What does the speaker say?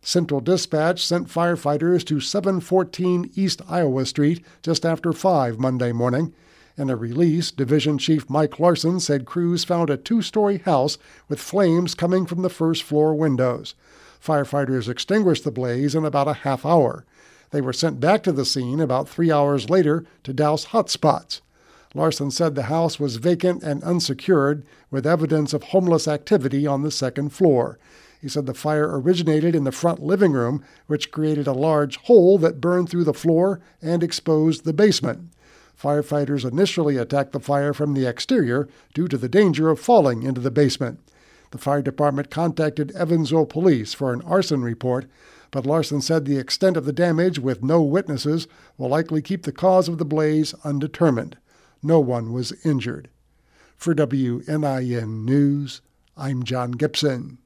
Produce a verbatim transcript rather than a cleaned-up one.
Central Dispatch sent firefighters to seven fourteen East Iowa Street just after five Monday morning. In a release, Division Chief Mike Larson said crews found a two-story house with flames coming from the first-floor windows. Firefighters extinguished the blaze in about a half hour. They were sent back to the scene about three hours later to douse hot spots. Larson said the house was vacant and unsecured, with evidence of homeless activity on the second floor. He said the fire originated in the front living room, which created a large hole that burned through the floor and exposed the basement. Firefighters initially attacked the fire from the exterior due to the danger of falling into the basement. The fire department contacted Evansville police for an arson report, but Larson said the extent of the damage, with no witnesses, will likely keep the cause of the blaze undetermined. No one was injured. For W N I N News, I'm John Gibson.